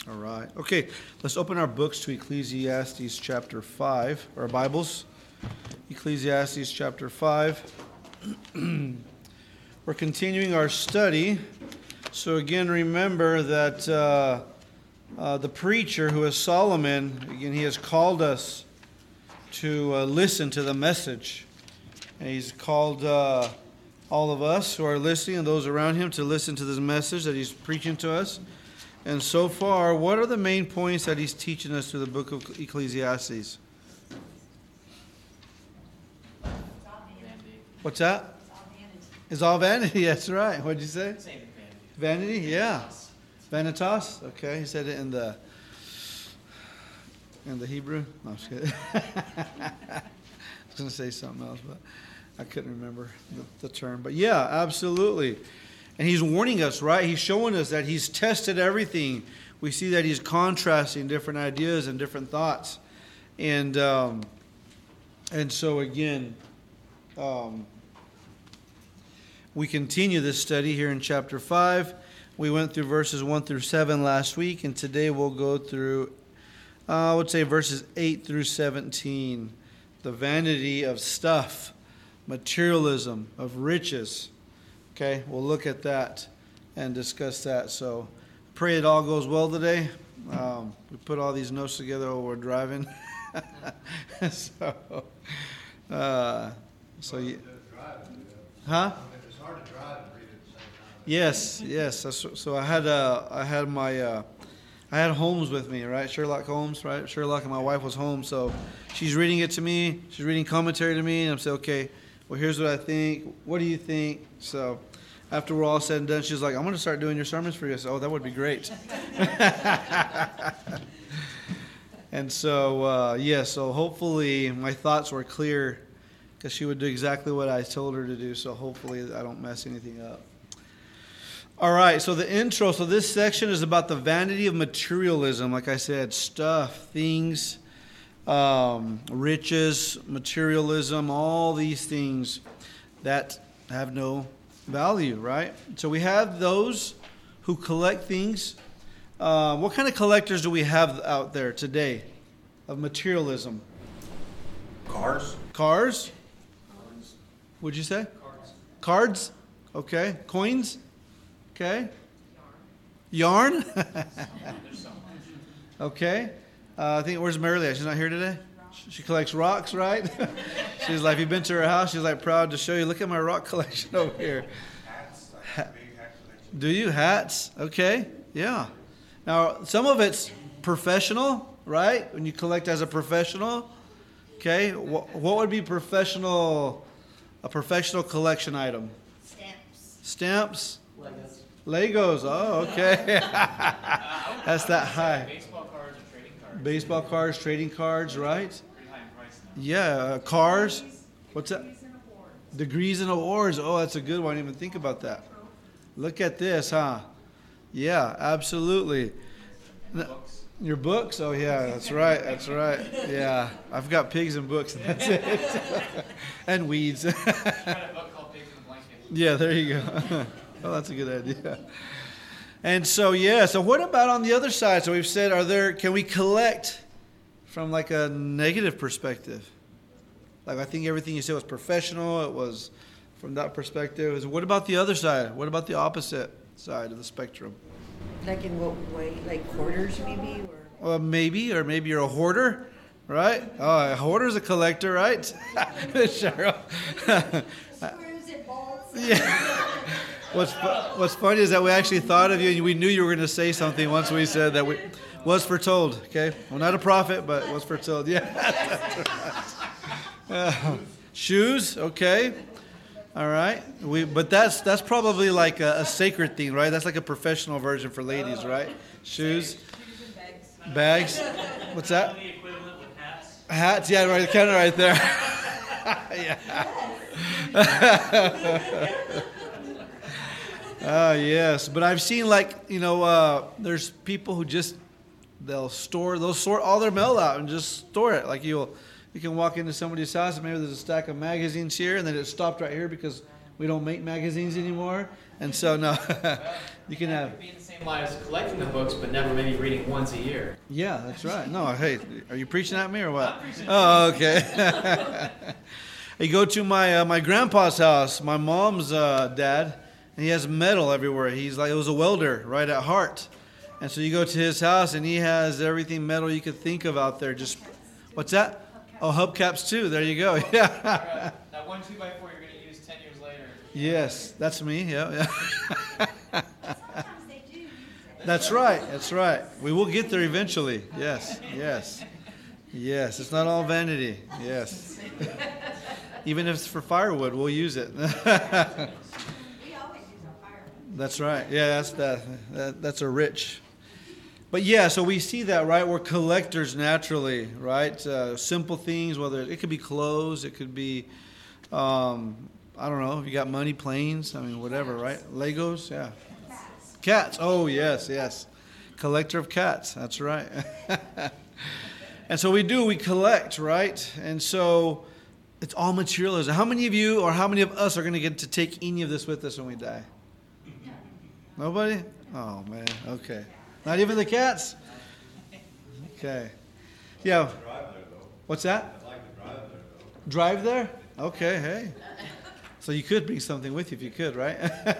All right. Okay, let's open our books to Ecclesiastes chapter 5, our Bibles. Ecclesiastes chapter 5. We're continuing our study. So again, remember that the preacher, who is Solomon, again, he has called us to listen to the message. And he's called all of us who are listening and those around him to listen to this message that he's preaching to us. And so far, what are the main points that he's teaching us through the book of Ecclesiastes? What's that? It's all vanity. That's right. What'd you say? Vanity? Yeah. Vanitas? Okay. He said it in the Hebrew. No, I'm just kidding. I was going to say something else, but I couldn't remember the term. But yeah, absolutely. And he's warning us, right? He's showing us that he's tested everything. We see that he's contrasting different ideas and different thoughts. And so again, we continue this study here in chapter 5. We went through verses 1 through 7 last week, and today we'll go through, I would say, verses 8 through 17. The vanity of stuff, materialism, of riches. Okay, we'll look at that and discuss that. So pray it all goes well today. We put all these notes together while we're driving. So you, huh? It's hard to drive and read at the same time. Yes. So I had Holmes with me, right? Sherlock Holmes, right? Sherlock and my wife was home, so she's reading it to me. She's reading commentary to me, and I'm saying, okay, well, here's what I think. What do you think? So after we're all said and done, she's like, I'm going to start doing your sermons for you. I said, oh, that would be great. And so, so hopefully my thoughts were clear because she would do exactly what I told her to do. So hopefully I don't mess anything up. All right, so the intro. So this section is about the vanity of materialism. Like I said, stuff, things, riches, materialism, all these things that have no value, right? So we have those who collect things. What kind of collectors do we have out there today of materialism? Cars? Cars? What'd you say? Cards? Okay. Coins? Okay. Yarn? Okay. I think, where's Marilee? She's not here today? She collects rocks, right? She's like, if you've been to her house, she's like proud to show you, look at my rock collection over here. Hats. Big hat collection. Do you? Hats? Okay. Yeah. Now, some of it's professional, right? When you collect as a professional. Okay. What would be a professional collection item? Stamps? Legos. Oh, okay. That's that high. Baseball cards, trading cards, right? Yeah, cars. What's that? Degrees and awards. Oh, that's a good one. I didn't even think about that. Look at this, huh? Yeah, absolutely. Your books? Oh, yeah, that's right. Yeah, I've got pigs and books, and that's it. And weeds. Yeah, there you go. Oh, that's a good idea. And so, so what about on the other side? So we've said, can we collect from like a negative perspective? Like, I think everything you said was professional. It was from that perspective. What about the other side? What about the opposite side of the spectrum? Like in what way? Like hoarders maybe? Or maybe you're a hoarder, right? Oh, a hoarder's a collector, right? Cheryl. Screws and bolts. Yeah. What's funny is that we actually thought of you, and we knew you were going to say something once we said that was foretold. Okay, well, not a prophet, but was foretold. Yeah, that's right. Shoes. Okay, all right. But that's probably like a sacred thing, right? That's like a professional version for ladies, right? Shoes, bags. What's that? The equivalent with hats. Hats. Yeah, right. Kind of right there. Yeah. Yes, but I've seen there's people who they'll sort all their mail out and just store it. Like you can walk into somebody's house and maybe there's a stack of magazines here and then it's stopped right here because We don't make magazines anymore. And so, no, you can have. Be in the same line as collecting the books, but never maybe reading once a year. Yeah, that's right. No, hey, are you preaching at me or what? Oh, okay. You go to my grandpa's house, my mom's dad, and he has metal everywhere. He's like, it was a welder right at heart. And so you go to his house, and he has everything metal you could think of out there. Just, what's that? Oh, hubcaps too. There you go. Yeah. That 1 2x4 you're going to use 10 years later. Yes, that's me. Yeah. Sometimes they do use it. That's right. That's right. We will get there eventually. Yes. It's not all vanity. Yes. Even if it's for firewood, we'll use it. We always use our firewood. That's right. Yeah, that's a rich. But yeah, so we see that, right? We're collectors naturally, right? Simple things, whether it could be clothes, it could be, I don't know, if you got money, planes, I mean, whatever, right? Legos, yeah. Cats. Oh, yes. Collector of cats. That's right. And so we collect, right? And so it's all materialism. How many of you or how many of us are going to get to take any of this with us when we die? Nobody? Oh, man. Okay. Not even the cats? Okay. Yeah. What's that? I'd like to drive there, though. Drive there? Okay, hey. So you could bring something with you if you could, right?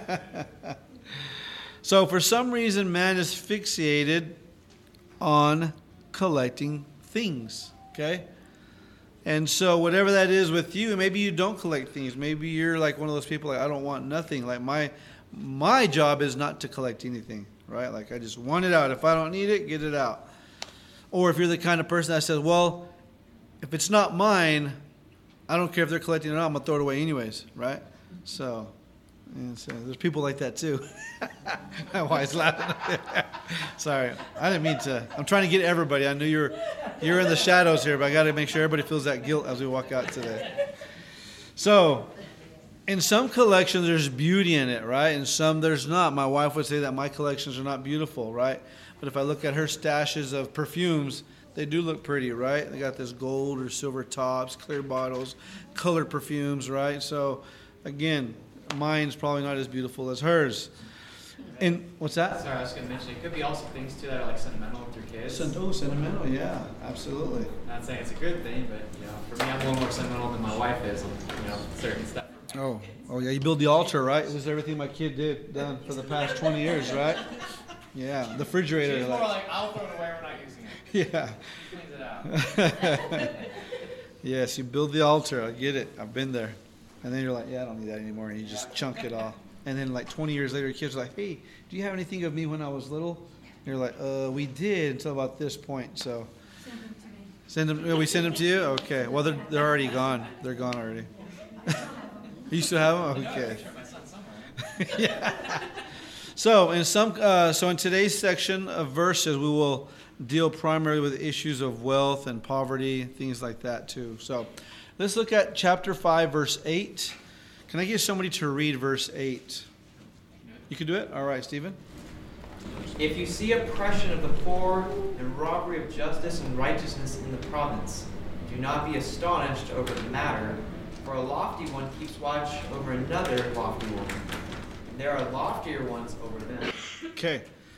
So for some reason, man is fixated on collecting things, okay? And so whatever that is with you, maybe you don't collect things. Maybe you're like one of those people like, I don't want nothing. Like my job is not to collect anything, right? Like I just want it out. If I don't need it, get it out. Or if you're the kind of person that says, well, if it's not mine, I don't care if they're collecting it or not, I'm going to throw it away anyways, right? So there's people like that too. My wife's laughing. Sorry, I didn't mean to. I'm trying to get everybody. I knew you're in the shadows here, but I got to make sure everybody feels that guilt as we walk out today. So, in some collections, there's beauty in it, right? And some there's not. My wife would say that my collections are not beautiful, right? But if I look at her stashes of perfumes, they do look pretty, right? They got this gold or silver tops, clear bottles, colored perfumes, right? So, again, mine's probably not as beautiful as hers. And what's that? Sorry, I was going to mention, it could be also things, too, that are like sentimental with your kids. Sentimental, yeah, absolutely. Not saying it's a good thing, but, for me, I'm a little more sentimental than my wife is on, certain stuff. Oh, yeah, you build the altar, right? It was everything my kid done for the past 20 years, right? Yeah, the refrigerator. She's more like, I'll throw it away, we're not using it. Yeah. She cleans it out. Yes, you build the altar. I get it. I've been there. And then you're like, yeah, I don't need that anymore. And you just chunk it off. And then like 20 years later, your kids are like, hey, do you have anything of me when I was little? And you're like, we did until about this point. So send them. We send them to you? Okay. Well, they're already gone. They're gone already. You still have them? Okay. Yeah. So in today's section of verses, we will deal primarily with issues of wealth and poverty, things like that too. So let's look at chapter 5, verse 8. Can I get somebody to read verse 8? You can do it? All right, Stephen. If you see oppression of the poor and robbery of justice and righteousness in the province, do not be astonished over the matter, for a lofty one keeps watch over another lofty one. There are loftier ones over them. Okay.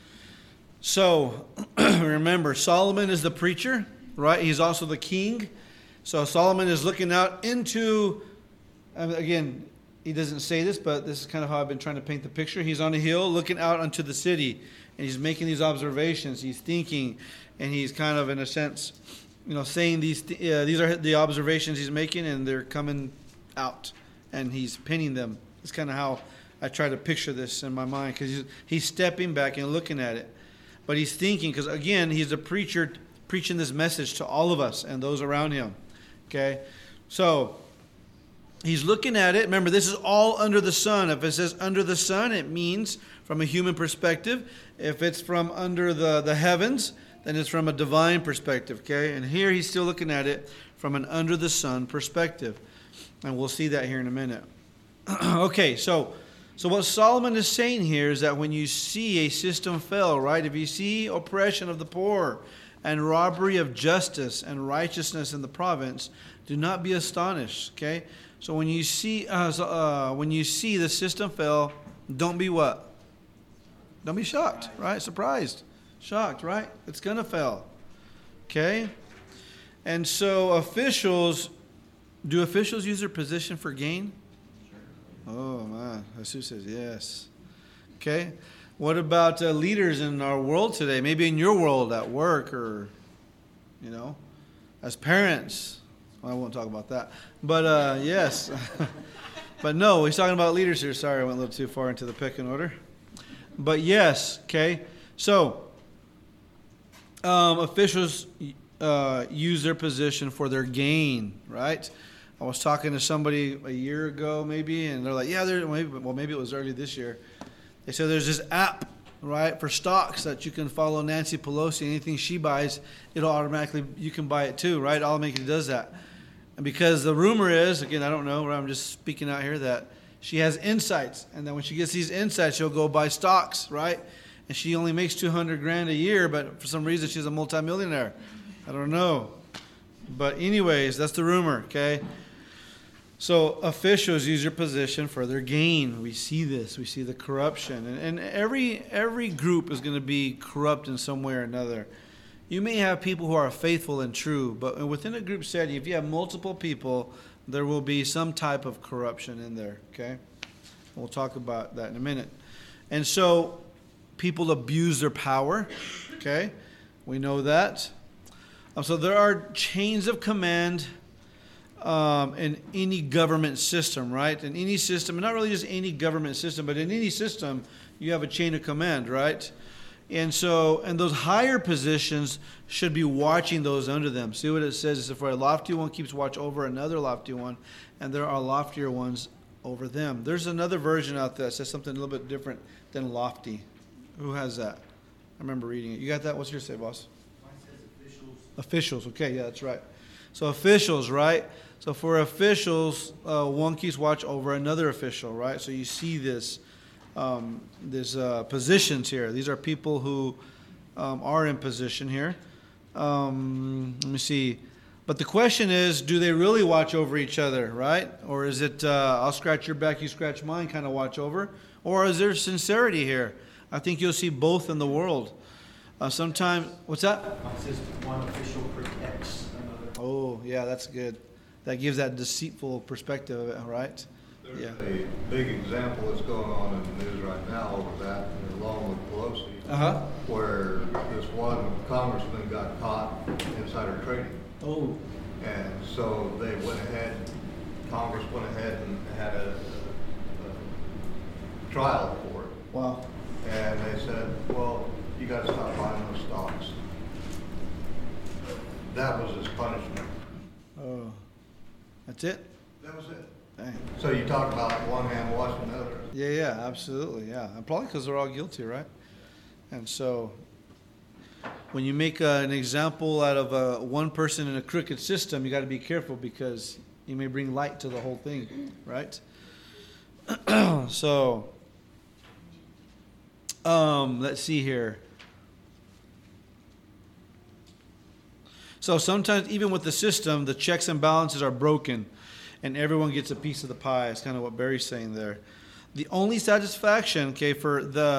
So, remember, Solomon is the preacher, right? He's also the king. So Solomon is looking out into, again, he doesn't say this, but this is kind of how I've been trying to paint the picture. He's on a hill looking out onto the city, and he's making these observations. He's thinking, and he's kind of, in a sense, saying these are the observations he's making, and they're coming out, and he's pinning them. It's kind of how I try to picture this in my mind, because he's stepping back and looking at it. But he's thinking, because again, he's a preacher preaching this message to all of us and those around him. Okay? So, he's looking at it. Remember, this is all under the sun. If it says under the sun, it means from a human perspective. If it's from under the heavens, then it's from a divine perspective. Okay? And here he's still looking at it from an under the sun perspective. And we'll see that here in a minute. Okay, so what Solomon is saying here is that when you see a system fail, right? If you see oppression of the poor and robbery of justice and righteousness in the province, do not be astonished. Okay, so when you see the system fail, don't be what? Don't be shocked, right? Surprised, shocked, right? It's gonna fail. Okay, and so do officials use their position for gain? Oh man, Jesus says yes. Okay. What about leaders in our world today? Maybe in your world at work or, as parents. Well, I won't talk about that. But yes. But no, he's talking about leaders here. Sorry, I went a little too far into the pecking order. But yes, okay. So, officials use their position for their gain, right? I was talking to somebody a year ago maybe, and they're like, yeah, maybe it was early this year. They said there's this app, right, for stocks that you can follow Nancy Pelosi. Anything she buys, it'll automatically, you can buy it too, right? Automatically does that. And because the rumor is, again, I don't know, I'm just speaking out here, that she has insights. And then when she gets these insights, she'll go buy stocks, right? And she only makes $200,000 a year, but for some reason she's a multimillionaire. I don't know. But anyways, that's the rumor, okay? So officials use their position for their gain. We see this. We see the corruption. And every group is going to be corrupt in some way or another. You may have people who are faithful and true, but within a group setting, if you have multiple people, there will be some type of corruption in there, okay? We'll talk about that in a minute. And so people abuse their power, okay? We know that. So there are chains of command in any government system, right? In any system, and not really just any government system, but in any system, you have a chain of command, right? And so, and those higher positions should be watching those under them. See what it says? It's for a lofty one keeps watch over another lofty one, and there are loftier ones over them. There's another version out there that says something a little bit different than lofty. Who has that? I remember reading it. You got that? What's yours say, boss? Mine says officials. Officials. Okay, yeah, that's right. So officials, right? So for officials, one keeps watch over another official, right? So you see this, positions here. These are people who are in position here. Let me see. But the question is, do they really watch over each other, right? Or is it, I'll scratch your back, you scratch mine kind of watch over? Or is there sincerity here? I think you'll see both in the world. Sometimes, what's that? Mine says one official protects another. Oh, yeah, that's good. That gives that deceitful perspective of it, right? There's Yeah. a big example that's going on in the news right now over that, along with Pelosi, Uh-huh. where this one congressman got caught insider trading. Oh. And so they went ahead, Congress went ahead and had a trial for it. Wow. And they said, well, you got to stop buying those stocks. That was his punishment. Oh. That's it? That was it. Dang. So you talk about one hand washing the other. Yeah, absolutely, yeah. And probably because they're all guilty, right? And so when you make an example out of one person in a crooked system, you got to be careful because you may bring light to the whole thing, right? So, let's see here. So sometimes even with the system, the checks and balances are broken and everyone gets a piece of the pie. It's kind of what Barry's saying there. The only satisfaction, okay, for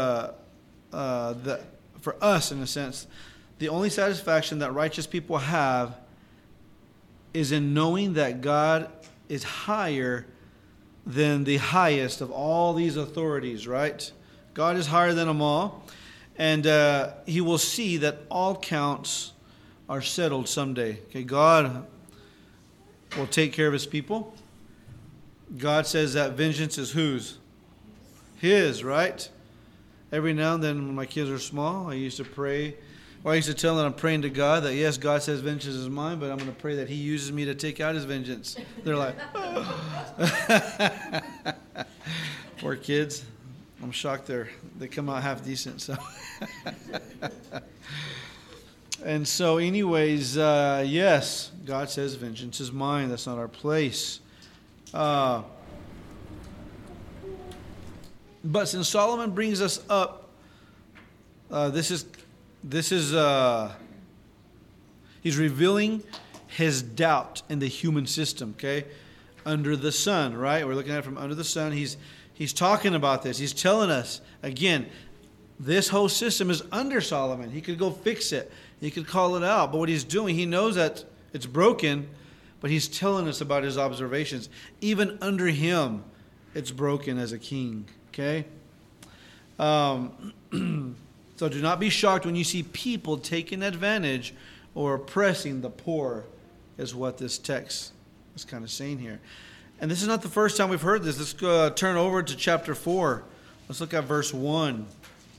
for us in a sense, the only satisfaction that righteous people have is in knowing that God is higher than the highest of all these authorities, right? God is higher than them all, and he will see that all counts are settled someday. Okay, God will take care of his people. God says that vengeance is whose? His, right? Every now and then when my kids are small, I used to pray, or I used to tell them I'm praying to God that yes, God says vengeance is mine, but I'm going to pray that he uses me to take out his vengeance. They're like, oh. Poor kids. I'm shocked they come out half decent. So, and so, anyways, yes, God says vengeance is mine. That's not our place. But since Solomon brings us up, this is He's revealing his doubt in the human system, okay? Under the sun, right? We're looking at it from under the sun. He's talking about this. He's telling us, again, this whole system is under Solomon. He could go fix it. He could call it out. But what he's doing, he knows that it's broken, but he's telling us about his observations. Even under him, it's broken as a king, okay? So do not be shocked when you see people taking advantage or oppressing the poor, is what this text is kind of saying here. And this is not the first time we've heard this. Let's go, turn over to chapter 4. Let's look at verse 1.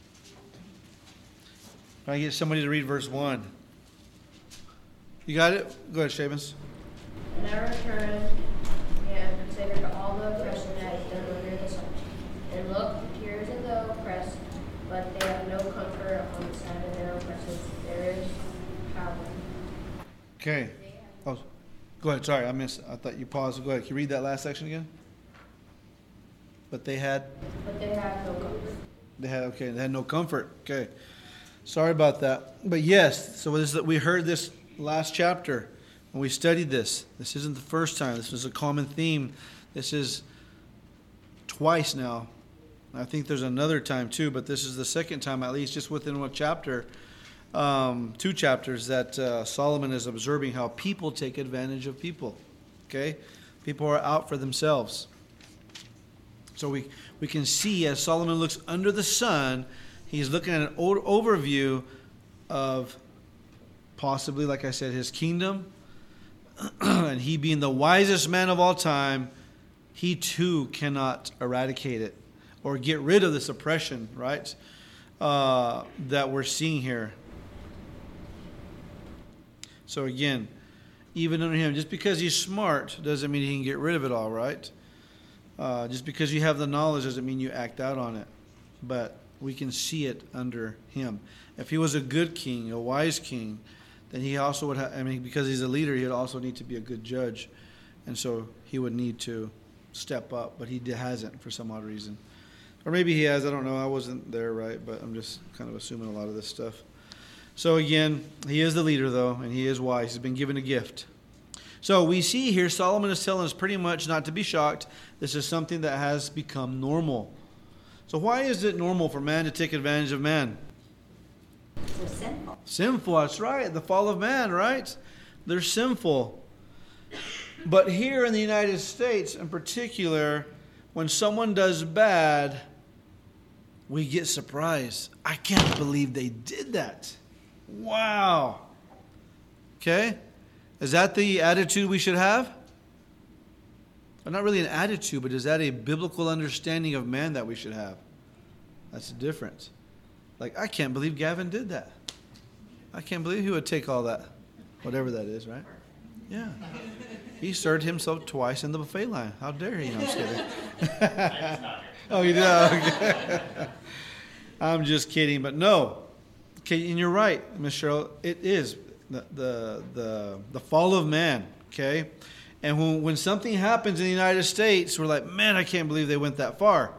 Can I get somebody to read verse 1? You got it? Go ahead, Shavens. And I returned and considered all the oppression that is done under the sun. And look, the tears of the oppressed, but they have no comfort on the side of their oppressors. There is power. Okay. Oh, go ahead. Sorry, I thought you paused. Go ahead. Can you read that last section again? But they had no comfort. They had no comfort. Okay. Sorry about that. But yes, so we heard this last chapter when we studied this. This isn't the first time. This was a common theme. This is twice now. I think there's another time too, but this is the second time, at least just within one chapter, 2 chapters, that Solomon is observing how people take advantage of people. Okay? People are out for themselves. So we can see as Solomon looks under the sun, he's looking at an overview of possibly, like I said, his kingdom. And he being the wisest man of all time, he too cannot eradicate it or get rid of this oppression, right, that we're seeing here. So again, even under him, just because he's smart doesn't mean he can get rid of it all, right? Just because you have the knowledge doesn't mean you act out on it. But we can see it under him. If he was a good king, a wise king, then he also would have, because he's a leader, he would also need to be a good judge. And so he would need to step up, but he hasn't for some odd reason. Or maybe he has, I don't know, I wasn't there, right? But I'm just kind of assuming a lot of this stuff. So again, he is the leader though, and he is wise. He's been given a gift. So we see here Solomon is telling us pretty much not to be shocked. This is something that has become normal. So why is it normal for man to take advantage of man? They're sinful. Sinful, that's right. The fall of man, right? They're sinful. But here in the United States in particular, when someone does bad, we get surprised. I can't believe they did that. Wow. Okay? Is that the attitude we should have? Well, not really an attitude, but is that a biblical understanding of man that we should have? That's the difference. Like, I can't believe Gavin did that. I can't believe he would take all that. Whatever that is, right? Yeah. He served himself twice in the buffet line. How dare he? No, I'm just kidding. Oh, you did? Okay. I'm just kidding, but no. Okay, and you're right, Ms. Cheryl. It is the fall of man, okay? And when something happens in the United States, we're like, man, I can't believe they went that far.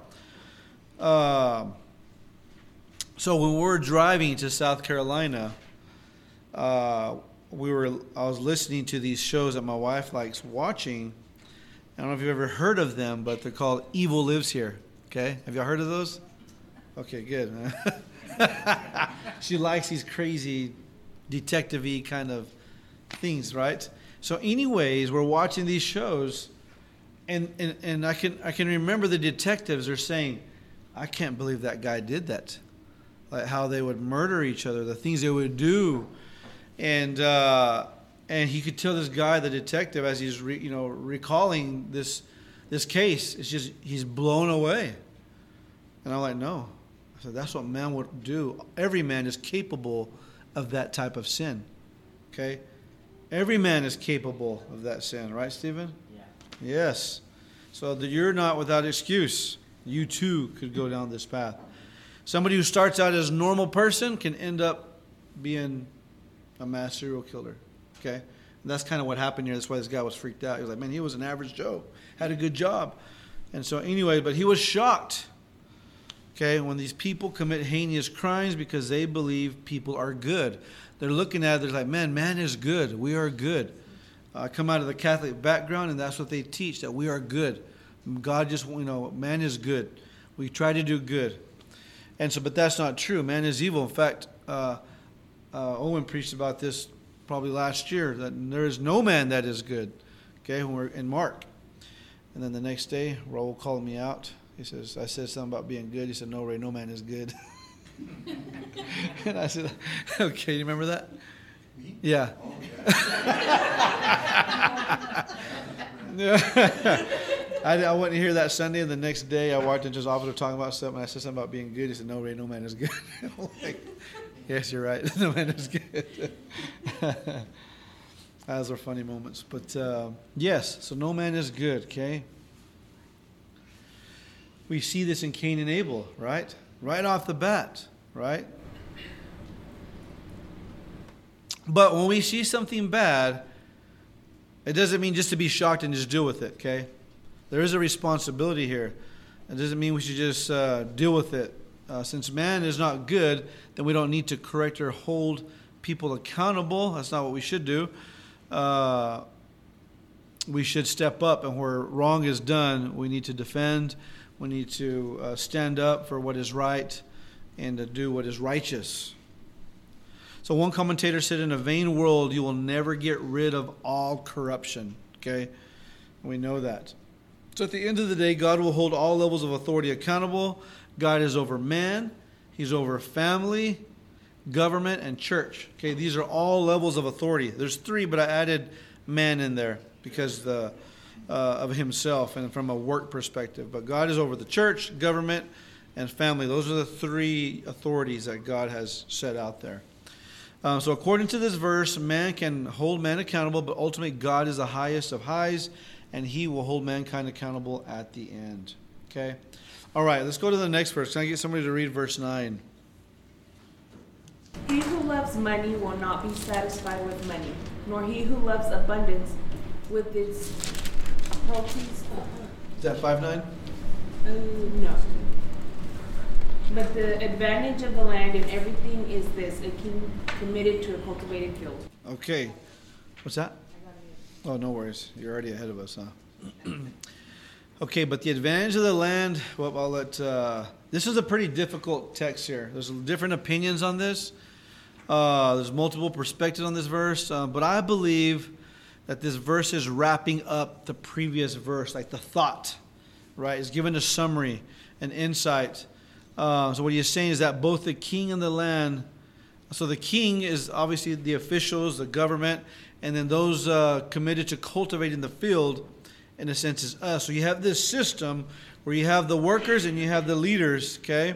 So when we were driving to South Carolina, I was listening to these shows that my wife likes watching. I don't know if you've ever heard of them, but they're called Evil Lives Here. Okay, have y'all heard of those? Okay, good. She likes these crazy detective-y kind of things, right? So anyways, we're watching these shows, and I can remember the detectives are saying, I can't believe that guy did that. Like how they would murder each other, the things they would do. And he could tell this guy, the detective, as he's recalling this case, it's just he's blown away. And I'm like, no. I said, that's what man would do. Every man is capable of that type of sin. Okay? Every man is capable of that sin. Right, Stephen? Yeah. Yes. So that you're not without excuse. You too could go down this path. Somebody who starts out as a normal person can end up being a mass serial killer. Okay? And that's kind of what happened here. That's why this guy was freaked out. He was like, man, he was an average Joe. Had a good job. And so anyway, but he was shocked. Okay, when these people commit heinous crimes because they believe people are good. They're looking at it, they're like, man is good. We are good. I come out of the Catholic background, and that's what they teach, that we are good. God just, man is good. We try to do good. And so, but that's not true. Man is evil. In fact, Owen preached about this probably last year, that there is no man that is good. Okay, when we're in Mark. And then the next day, Raul called me out. He says, I said something about being good. He said, no, Ray, no man is good. And I said, okay, you remember that? Me? Yeah. Oh, yeah. I went to hear that Sunday, and the next day I walked into his office talking about something, and I said something about being good. He said, no, Ray, no man is good. I'm like, yes, you're right. No man is good. Those are funny moments. But yes, so no man is good, okay? We see this in Cain and Abel, right? Right off the bat, right? But when we see something bad, it doesn't mean just to be shocked and just deal with it, okay? There is a responsibility here. It doesn't mean we should just deal with it. Since man is not good, then we don't need to correct or hold people accountable. That's not what we should do. We should step up, and where wrong is done, we need to defend. We need to stand up for what is right and to do what is righteous. So one commentator said, in a vain world, you will never get rid of all corruption. Okay? We know that. So at the end of the day, God will hold all levels of authority accountable. God is over man. He's over family, government, and church. Okay, these are all levels of authority. There's 3, but I added man in there because of himself and from a work perspective. But God is over the church, government, and family. Those are the 3 authorities that God has set out there. So according to this verse, man can hold man accountable, but ultimately God is the highest of highs, and he will hold mankind accountable at the end. Okay? All right, let's go to the next verse. Can I get somebody to read verse 9? He who loves money will not be satisfied with money, nor he who loves abundance with its approaches. Is that 5:9? No. But the advantage of the land and everything is this: a king committed to a cultivated field. Okay. What's that? Oh, no worries. You're already ahead of us, huh? Okay, but the advantage of the land, well, I'll let... this is a pretty difficult text here. There's different opinions on this. There's multiple perspectives on this verse. But I believe that this verse is wrapping up the previous verse, like the thought, right? It's given a summary, an insight. So what he is saying is that both the king and the land... So the king is obviously the officials, the government, and then those committed to cultivating the field, in a sense, is us. So you have this system where you have the workers and you have the leaders, okay?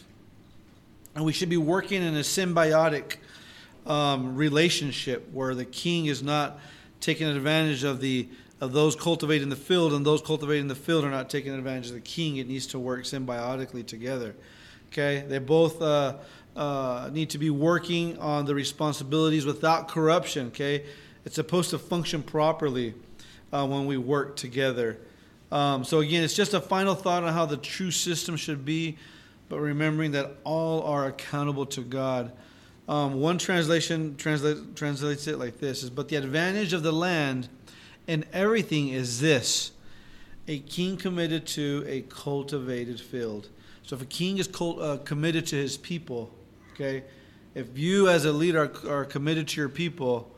And we should be working in a symbiotic relationship where the king is not taking advantage of those cultivating the field, and those cultivating the field are not taking advantage of the king. It needs to work symbiotically together, okay? They both need to be working on the responsibilities without corruption, okay? It's supposed to function properly when we work together. So again, it's just a final thought on how the true system should be, but remembering that all are accountable to God. One translation translates it like this: but the advantage of the land and everything is this: a king committed to a cultivated field. So if a king is committed to his people, okay, if you as a leader are committed to your people,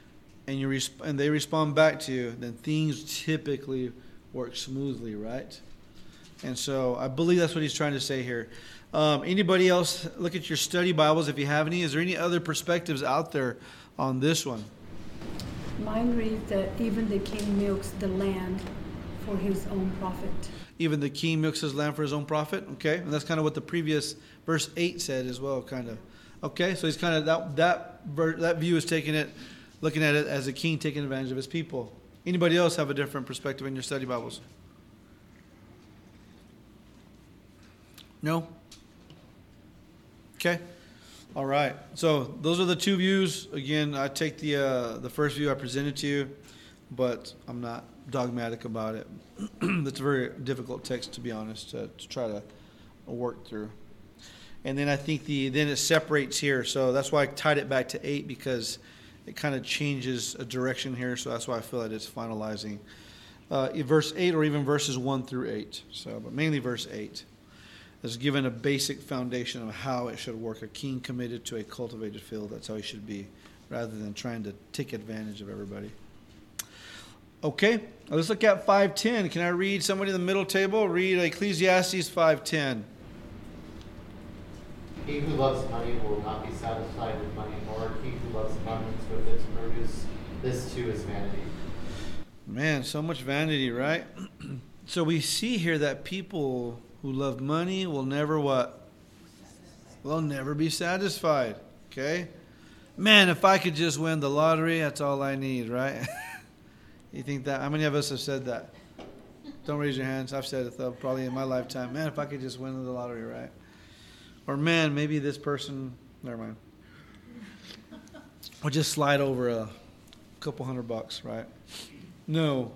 and they respond back to you, then things typically work smoothly, right? And so I believe that's what he's trying to say here. Anybody else, look at your study Bibles if you have any. Is there any other perspectives out there on this one? Mine reads that even the king milks the land for his own profit. Even the king milks his land for his own profit? Okay, and that's kind of what the previous verse 8 said as well, kind of. Okay, so he's kind of, that view is taking it, looking at it as a king taking advantage of his people. Anybody else have a different perspective in your study Bibles? No? Okay. All right. So those are the 2 views. Again, I take the first view I presented to you, but I'm not dogmatic about it. It's a very difficult text, to be honest, to try to work through. And then I think then it separates here. So that's why I tied it back to 8, because it kind of changes a direction here. So that's why I feel that it's finalizing verse 8 or even verses 1 through 8. So, but mainly verse 8 is given a basic foundation of how it should work. A king committed to a cultivated field. That's how he should be, rather than trying to take advantage of everybody. Okay, let's look at 5:10. Can I read somebody in the middle table? Read Ecclesiastes 5:10. He who loves money will not be satisfied with money, nor he who loves abundance with its produce. This too is vanity. Man, so much vanity, right? So we see here that people who love money will never what? Will never be satisfied. Okay? Man, if I could just win the lottery, that's all I need, right? You think that? How many of us have said that? Don't raise your hands. I've said it though, probably in my lifetime. Man, if I could just win the lottery, right? Or man, maybe this person, never mind. Or just slide over a couple $100, right? No.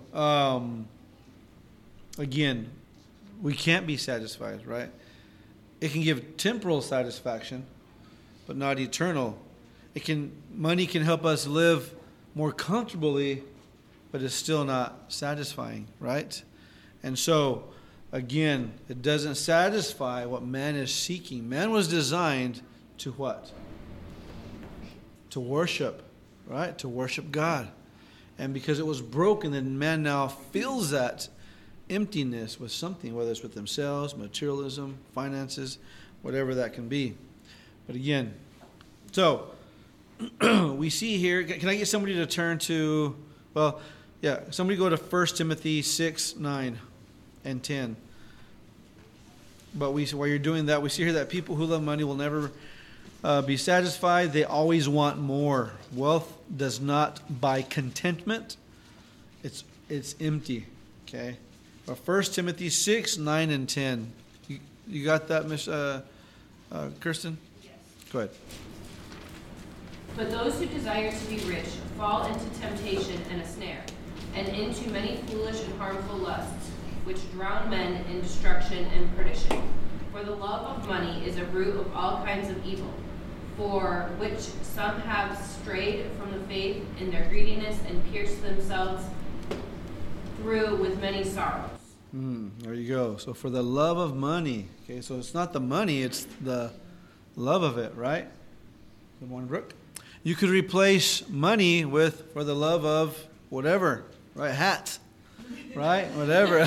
Again, we can't be satisfied, right? It can give temporal satisfaction, but not eternal. Money can help us live more comfortably, but it's still not satisfying, right? And so, again, it doesn't satisfy what man is seeking. Man was designed to what? To worship, right? To worship God. And because it was broken, then man now fills that emptiness with something, whether it's with themselves, materialism, finances, whatever that can be. But again, so we see here, can I get somebody to turn to, somebody go to 1 Timothy 6, 9, and 10. But while you're doing that, we see here that people who love money will never be satisfied. They always want more. Wealth does not buy contentment. It's empty. Okay. But 1 Timothy 6, 9, and 10. You got that, Miss Kirsten? Yes. Go ahead. But those who desire to be rich fall into temptation and a snare, and into many foolish and harmful lusts, which drown men in destruction and perdition. For the love of money is a root of all kinds of evil, for which some have strayed from the faith in their greediness and pierced themselves through with many sorrows. There you go. So for the love of money. Okay, so it's not the money, it's the love of it, right? Good morning, Brooke. You could replace money with for the love of whatever, right? Hats, right? Whatever.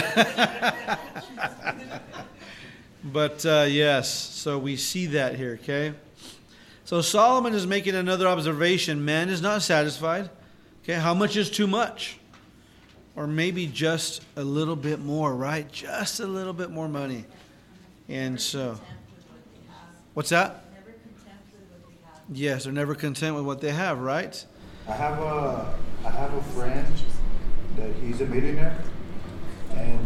But yes, so we see that here, okay? So Solomon is making another observation. Man is not satisfied. Okay, how much is too much? Or maybe just a little bit more, right? Just a little bit more money. And so, what's that? Never content with what they have. Yes, they're never content with what they have, right? I have a friend that he's a millionaire, and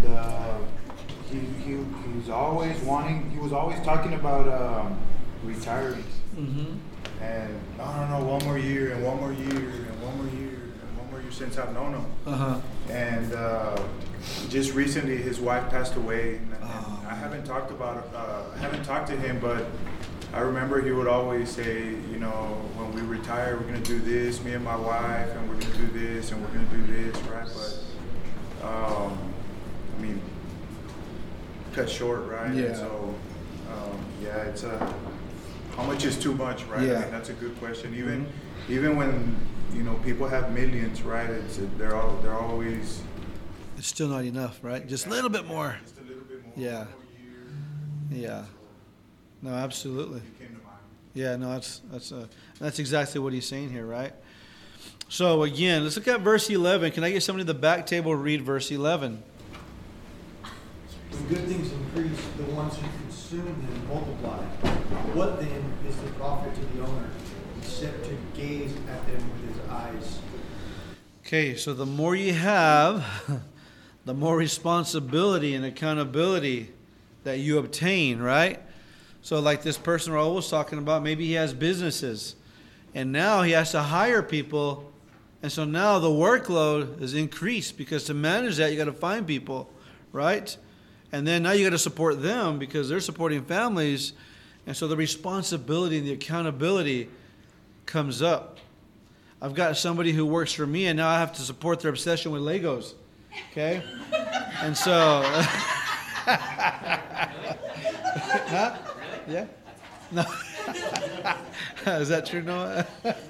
he's always wanting. He was always talking about retiring. Mm-hmm. And no, one more year, and one more year, and one more year, and one more year since I've known him. Uh-huh. And just recently, his wife passed away, and I haven't talked to him, but I remember he would always say, you know, when we retire, we're gonna do this, me and my wife, and we're gonna do this, and we're gonna do this, right? But I mean, cut short, right? Yeah. And so, it's how much is too much, right? Yeah. I mean, that's a good question. Even when people have millions, right? They're always. It's still not enough, right? Just a little bit more. Just a little bit more. Yeah. One more year. Yeah. No, absolutely. It came to mind. Yeah, no, that's exactly what he's saying here, right? So again, let's look at verse 11. Can I get somebody at the back table to read verse 11? When good things increase, the ones who consume them multiply. What then is the profit to the owner, except to gaze at them with his eyes? Okay, so the more you have, the more responsibility and accountability that you obtain, right? So like this person Raul was talking about, maybe he has businesses, and now he has to hire people, and so now the workload is increased, because to manage that, you got to find people, right? And then now you got to support them because they're supporting families, And so the responsibility and the accountability comes up. I've got somebody who works for me, and now I have to support their obsession with Legos. Okay? And so... Huh? Yeah? No. Is that true, Noah?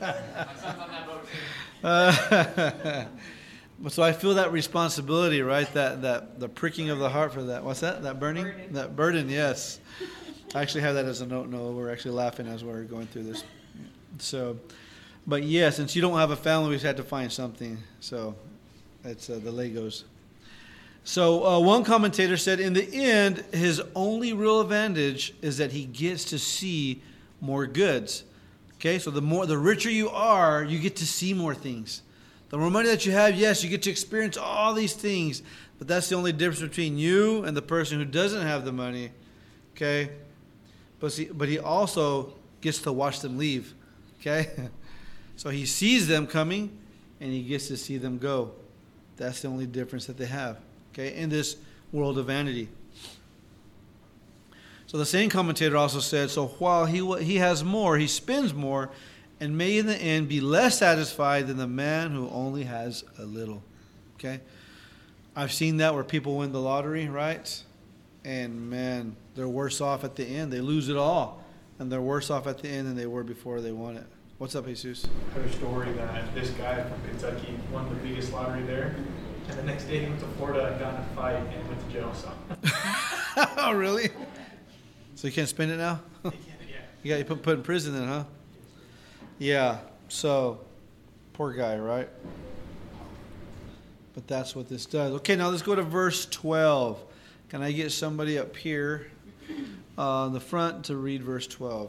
So I feel that responsibility, right? That the pricking of the heart for that. What's that? That burning? That burden, yes. I actually have that as a note, Noah. We're actually laughing as we're going through this. So, but yeah, since you don't have a family, we've had to find something. So it's the Legos. So one commentator said, in the end, his only real advantage is that he gets to see more goods. Okay, so the richer you are, you get to see more things. The more money that you have, yes, you get to experience all these things, but that's the only difference between you and the person who doesn't have the money. Okay, but he also gets to watch them leave. Okay, so he sees them coming, and he gets to see them go. That's the only difference that they have. Okay, in this world of vanity. So the same commentator also said, so while he has more, he spends more, and may in the end be less satisfied than the man who only has a little. Okay? I've seen that where people win the lottery, right? And man, they're worse off at the end. They lose it all. And they're worse off at the end than they were before they won it. What's up, Jesus? I heard a story that this guy from Kentucky won the biggest lottery there. And the next day he went to Florida and got in a fight and went to jail. So. Oh, really? So you can't spend it now? Yeah. You got put in prison then, huh? Yeah. So, poor guy, right? But that's what this does. Okay, now let's go to verse 12. Can I get somebody up here in the front to read verse 12?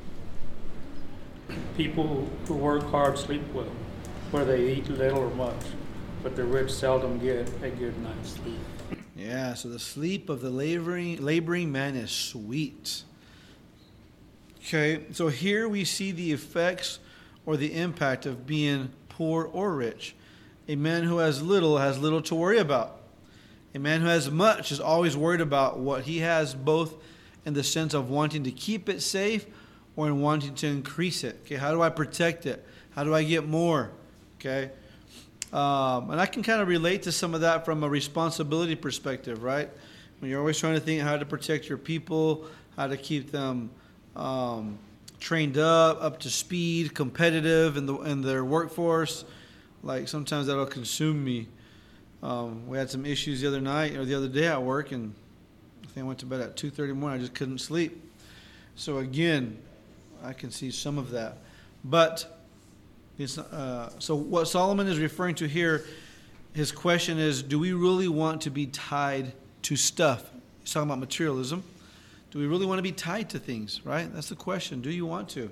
People who work hard sleep well, whether they eat little or much, but the rich seldom get a good night's sleep. Yeah, so the sleep of the laboring man is sweet. Okay, so here we see the effects or the impact of being poor or rich. A man who has little to worry about. A man who has much is always worried about what he has, both in the sense of wanting to keep it safe or in wanting to increase it. Okay, how do I protect it? How do I get more? Okay. And I can kind of relate to some of that from a responsibility perspective, right? When you're always trying to think how to protect your people, how to keep them trained up to speed, competitive in their workforce. Like sometimes that'll consume me. We had some issues the other day at work, and I think I went to bed at 2:30 in the morning. I just couldn't sleep. So again, I can see some of that, but. So what Solomon is referring to here, his question is, do we really want to be tied to stuff? He's talking about materialism. Do we really want to be tied to things, right? That's the question. Do you want to?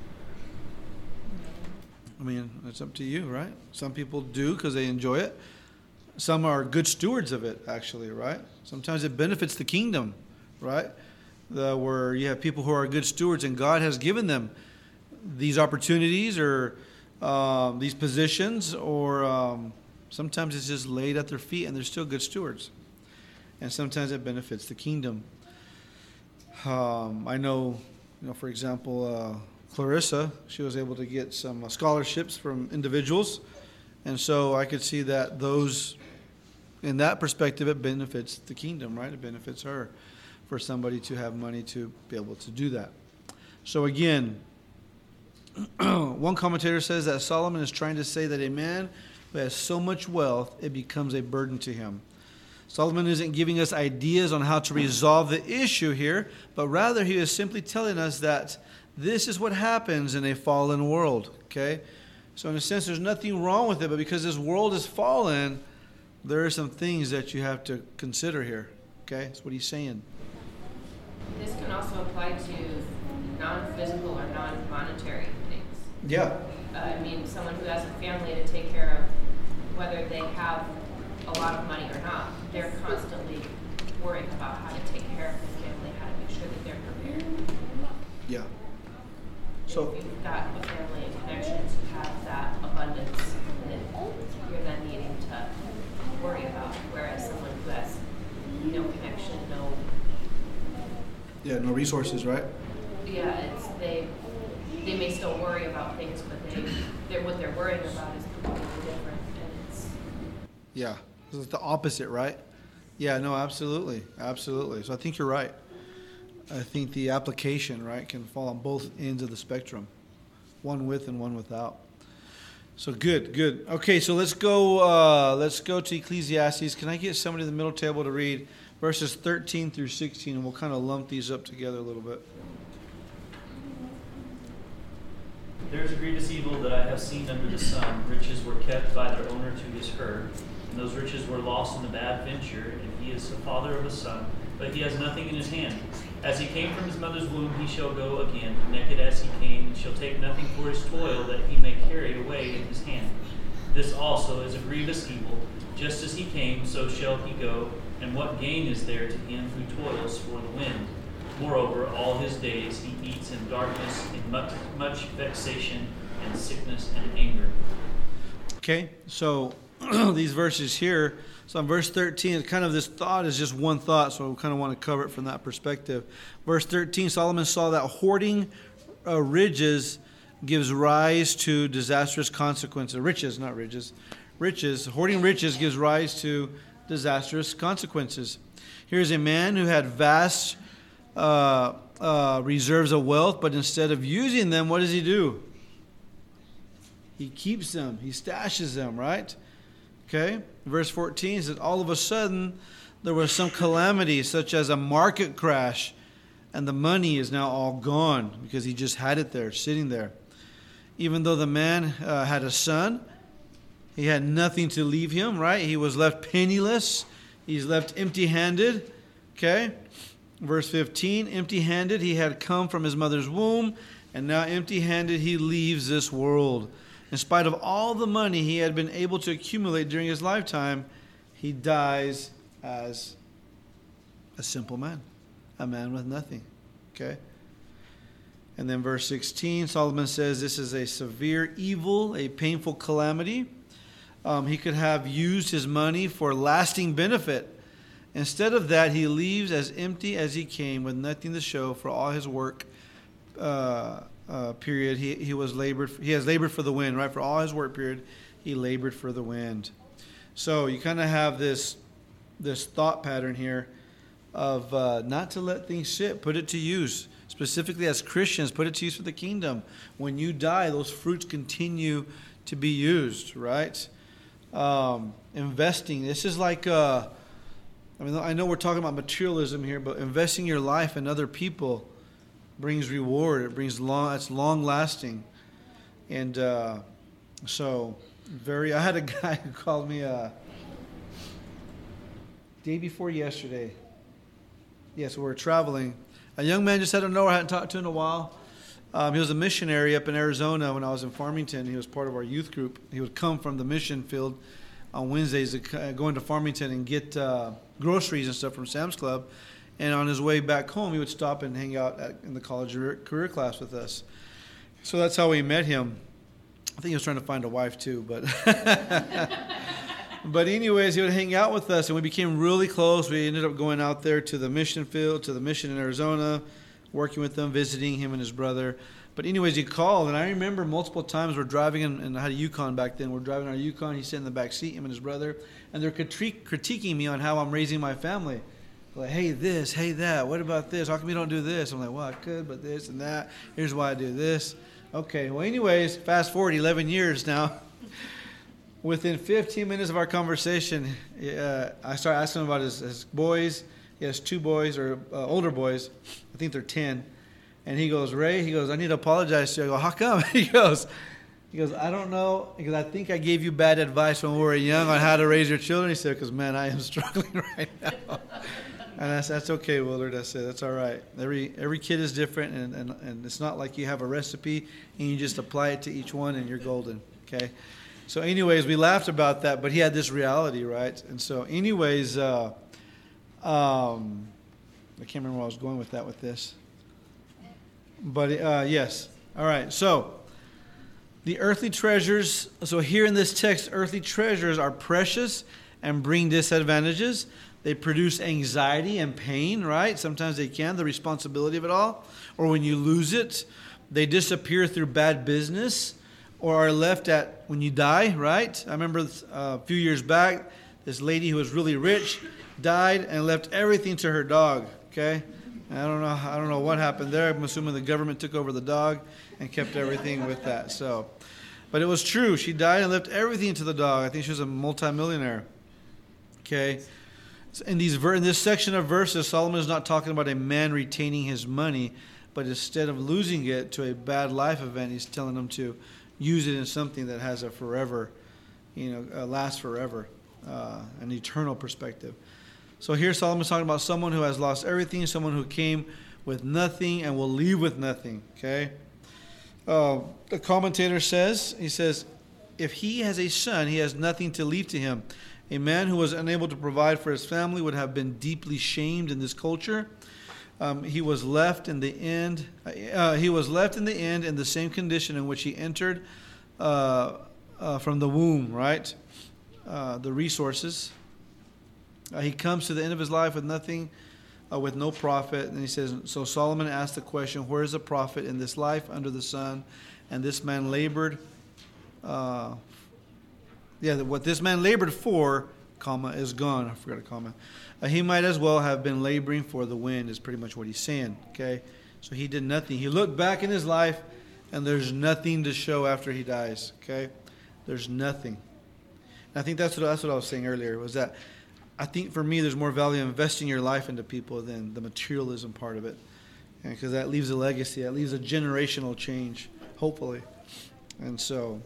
I mean, it's up to you, right? Some people do because they enjoy it. Some are good stewards of it, actually, right? Sometimes it benefits the kingdom, right? Where you have people who are good stewards and God has given them these opportunities or these positions, or sometimes it's just laid at their feet and they're still good stewards. And sometimes it benefits the kingdom. I know, for example, Clarissa, she was able to get some scholarships from individuals. And so I could see that in that perspective, it benefits the kingdom, right? It benefits her for somebody to have money to be able to do that. So again, one commentator says that Solomon is trying to say that a man who has so much wealth, it becomes a burden to him. Solomon isn't giving us ideas on how to resolve the issue here, but rather he is simply telling us that this is what happens in a fallen world, okay? So in a sense, there's nothing wrong with it, but because this world is fallen, there are some things that you have to consider here, okay? That's what he's saying. This can also apply to non-physical or non-monetary things. Yeah. I mean, someone who has a family to take care of, whether they have a lot of money or not, they're constantly worrying about how to take care of their family, how to make sure that they're prepared. Yeah. So if you've got a family and connections, you have that abundance, then you're then needing to worry about, whereas someone who has no connection, no resources, right? Yeah, it's they may still worry about things, but they're what they're worrying about is completely different, and it's Yeah, it's the opposite, right? Yeah, no, absolutely, absolutely. So I think you're right. I think the application, right, can fall on both ends of the spectrum, one with and one without. So good. Okay, so let's go to Ecclesiastes. Can I get somebody at the middle table to read verses 13 through 16, and we'll kind of lump these up together a little bit. There is a grievous evil that I have seen under the sun. Riches were kept by their owner to his herd, and those riches were lost in a bad venture, and he is the father of a son, but he has nothing in his hand. As he came from his mother's womb, he shall go again, naked as he came, and shall take nothing for his toil that he may carry it away in his hand. This also is a grievous evil. Just as he came, so shall he go, and what gain is there to him who toils for the wind? Moreover, all his days he eats in darkness, in much vexation, and sickness and anger. Okay, so these verses here, so in verse 13, kind of this thought is just one thought, so we kind of want to cover it from that perspective. Verse 13, Solomon saw that hoarding riches gives rise to disastrous consequences. Riches, not ridges. Riches, hoarding riches gives rise to disastrous consequences. Here's a man who had vast reserves of wealth, but instead of using them, what does he do? He keeps them. He stashes them, right? Okay. Verse 14 says, all of a sudden, there was some calamity, such as a market crash, and the money is now all gone because he just had it there, sitting there. Even though the man had a son, he had nothing to leave him, right? He was left penniless. He's left empty-handed. Okay. Verse 15, empty-handed, he had come from his mother's womb, and now empty-handed he leaves this world. In spite of all the money he had been able to accumulate during his lifetime, he dies as a simple man, a man with nothing. Okay? And then verse 16, Solomon says this is a severe evil, a painful calamity. He could have used his money for lasting benefit. Instead of that, he leaves as empty as he came, with nothing to show for all his work period. He has labored for the wind, right? For all his work period, he labored for the wind. So you kind of have this thought pattern here of not to let things sit, put it to use. Specifically as Christians, put it to use for the kingdom. When you die, those fruits continue to be used, right? Investing. This is like I know we're talking about materialism here, but investing your life in other people brings reward. It brings it's long lasting. And I had a guy who called me day before yesterday. Yes, we were traveling. A young man just out of nowhere I hadn't talked to in a while. He was a missionary up in Arizona when I was in Farmington. He was part of our youth group. He would come from the mission field on Wednesdays to go into Farmington and get groceries and stuff from Sam's Club. And on his way back home, he would stop and hang out in the college career class with us. So that's how we met him. I think he was trying to find a wife too, but but anyways, he would hang out with us, and we became really close. We ended up going out there to the mission field, to the mission in Arizona, working with them, visiting him and his brother. But anyways, he called, and I remember multiple times we're driving, and I had a Yukon back then. We're driving our Yukon. He's sitting in the back seat, him and his brother, and they're critiquing me on how I'm raising my family. Like, hey, this, hey, that. What about this? How come you don't do this? I'm like, well, I could, but this and that. Here's why I do this. Okay, well, anyways, fast forward 11 years now. Within 15 minutes of our conversation, I started asking him about his boys. He has 2 boys, or older boys. I think they're 10. And he goes, Ray, I need to apologize to you. I go, how come? He goes, I don't know, because I think I gave you bad advice when we were young on how to raise your children. He said, because, man, I am struggling right now. And I said, that's okay, Willard. I said, that's all right. Every kid is different, and it's not like you have a recipe and you just apply it to each one and you're golden, okay? So anyways, we laughed about that, but he had this reality, right? And so anyways, I can't remember where I was going with this. But yes. All right. So the earthly treasures. So here in this text, earthly treasures are precious and bring disadvantages. They produce anxiety and pain, right? Sometimes they can, the responsibility of it all. Or when you lose it, they disappear through bad business or are left at when you die, right? I remember a few years back, this lady who was really rich died and left everything to her dog, okay? I don't know what happened there. I'm assuming the government took over the dog and kept everything with that. So, but it was true. She died and left everything to the dog. I think she was a multimillionaire. Okay. In this section of verses, Solomon is not talking about a man retaining his money, but instead of losing it to a bad life event, he's telling them to use it in something that has a forever, lasts forever, an eternal perspective. So here Solomon's talking about someone who has lost everything, someone who came with nothing and will leave with nothing, okay? The commentator says, if he has a son, he has nothing to leave to him. A man who was unable to provide for his family would have been deeply shamed in this culture. He was left in the end in the same condition in which he entered from the womb, right? The resources. He comes to the end of his life with nothing, with no profit. And he says, so Solomon asked the question, where is the profit in this life under the sun? And this man labored, what this man labored for, comma, is gone. I forgot a comma. He might as well have been laboring for the wind, is pretty much what he's saying, okay? So he did nothing. He looked back in his life, and there's nothing to show after he dies, okay? There's nothing. And I think that's what I was saying earlier, was that I think for me there's more value in investing your life into people than the materialism part of it. Because that leaves a legacy. That leaves a generational change, hopefully. And so,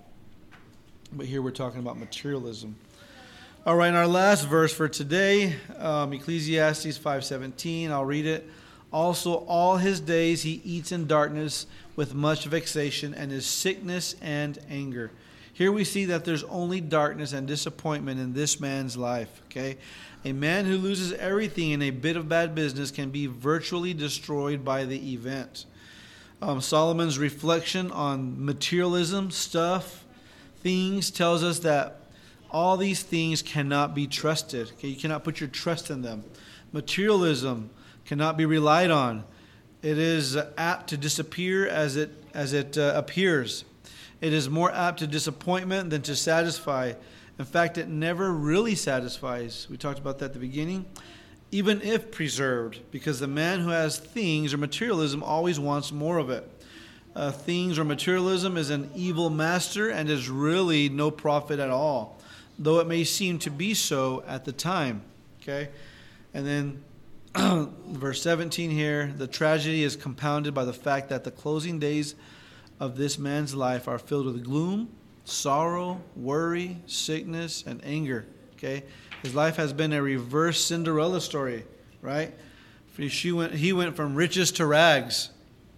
but here we're talking about materialism. All right, and our last verse for today, Ecclesiastes 5:17. I'll read it. Also, all his days he eats in darkness with much vexation and his sickness and anger. Here we see that there's only darkness and disappointment in this man's life, okay? A man who loses everything in a bit of bad business can be virtually destroyed by the event. Solomon's reflection on materialism, stuff, things, tells us that all these things cannot be trusted. Okay? You cannot put your trust in them. Materialism cannot be relied on. It is apt to disappear as it appears. It is more apt to disappointment than to satisfy. In fact, it never really satisfies. We talked about that at the beginning. Even if preserved, because the man who has things or materialism always wants more of it. Things or materialism is an evil master and is really no profit at all, though it may seem to be so at the time. Okay? And then verse 17 here, the tragedy is compounded by the fact that the closing days of this man's life are filled with gloom, sorrow, worry, sickness, and anger. Okay? His life has been a reverse Cinderella story, right? He went from riches to rags.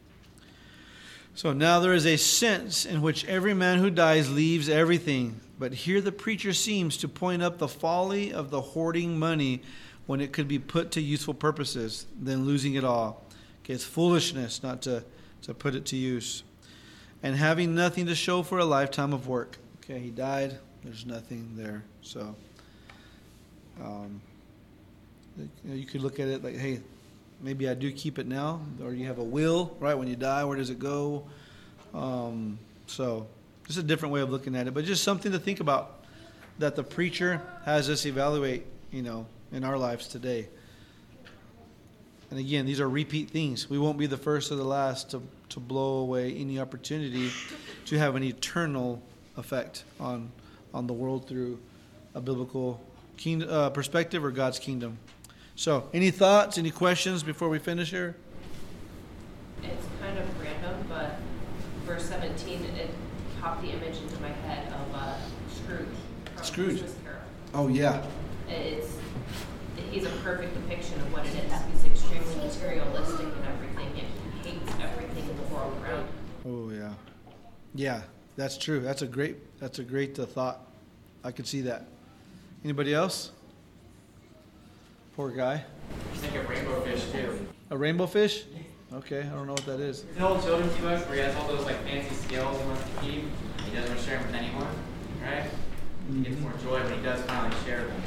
So now there is a sense in which every man who dies leaves everything. But here the preacher seems to point up the folly of the hoarding money when it could be put to useful purposes, then losing it all. Okay, it's foolishness not to put it to use. And having nothing to show for a lifetime of work. Okay, he died. There's nothing there. So, you could look at it like, hey, maybe I do keep it now. Or you have a will, right? When you die, where does it go? So, just a different way of looking at it. But just something to think about that the preacher has us evaluate, in our lives today. And again, these are repeat things. We won't be the first or the last to blow away any opportunity to have an eternal effect on the world through a biblical perspective or God's kingdom. So, any thoughts, any questions before we finish here? It's kind of random, but verse 17, it popped the image into my head of Scrooge. Scrooge. Christmas Carol. Oh, yeah. He's a perfect depiction of what it is. He's extremely materialistic and everything, and he hates everything in the world around him. Oh, yeah. Yeah, that's true. That's a great thought. I could see that. Anybody else? Poor guy. I think a rainbow fish too. A rainbow fish? Okay, I don't know what that is. It's an old children's book where he has all those fancy skills he wants to keep. He doesn't want to share them with anyone, right? He gets more joy when he does finally share them.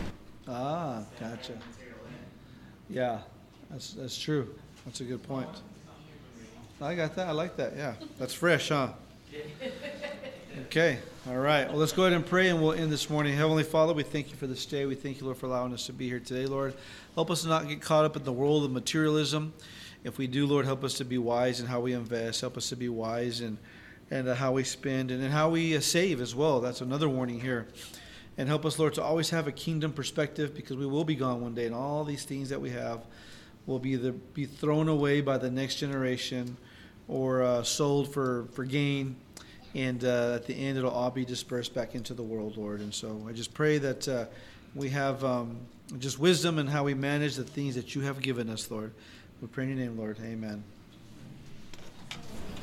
Ah, gotcha. Yeah, that's true. That's a good point. I got that. I like that. Yeah, that's fresh, huh? Okay. All right. Well, let's go ahead and pray, and we'll end this morning. Heavenly Father, we thank you for this day. We thank you, Lord, for allowing us to be here today, Lord. Help us to not get caught up in the world of materialism. If we do, Lord, help us to be wise in how we invest. Help us to be wise in how we spend and in how we save as well. That's another warning here. And help us, Lord, to always have a kingdom perspective, because we will be gone one day, and all these things that we have will be thrown away by the next generation or sold for gain. And at the end, it'll all be dispersed back into the world, Lord. And so I just pray that we have just wisdom in how we manage the things that you have given us, Lord. We pray in your name, Lord. Amen.